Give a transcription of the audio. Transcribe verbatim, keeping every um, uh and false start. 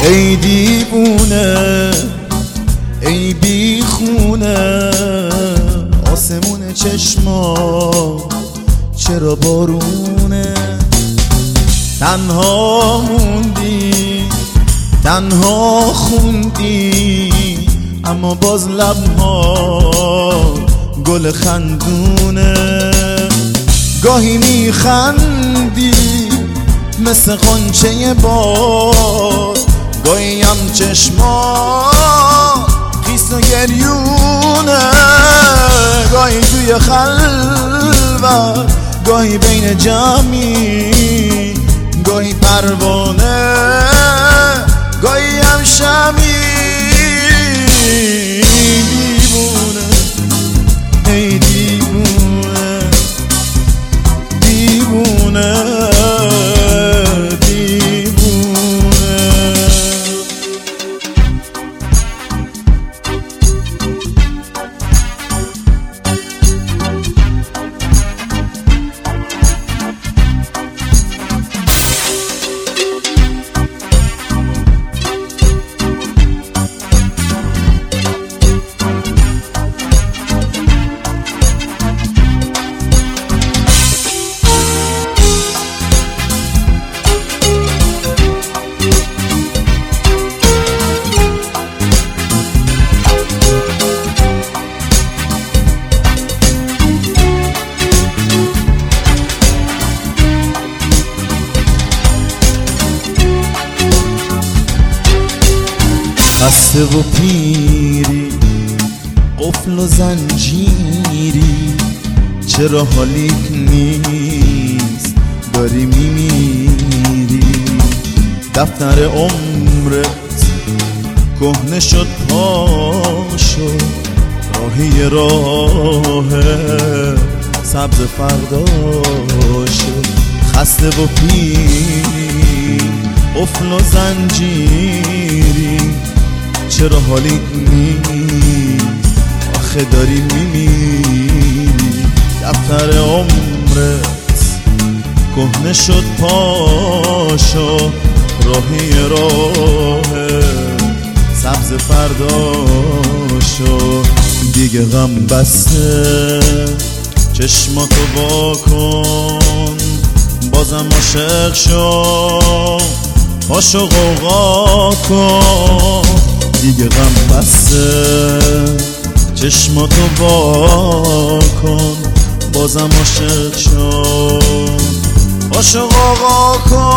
ای دیوونه ای بیخونه آسمون چشما چرا بارونه تنها موندی تنها خوندی اما باز لبها گل خندونه گاهی میخندی مثل غنچه باد گاهی هم چشما خیس و گریونه گاهی توی خلوت گاهی بین جمعی گاهی پروانه گاهی هم شمی دیوونه ای دیوونه دیوونه خسته و پیری قفل و زنجیری چرا حالیت نیست داری میمیری دفتر عمرت کهنه شد پاشو راهی راه سبز فرداشو خسته و پیری قفل و زنجیری چرا حالیت نیست آخه داری میمیری دفتر عمرت کهنه شد پاشو راهی راه سبز فرداشو دیگه غم بسته چشماتو وا کن بازم عاشق شو پاشو غوغا کن دیگه غم بسته چشماتو وا کن بازم عاشق شو پاشو غوغا کن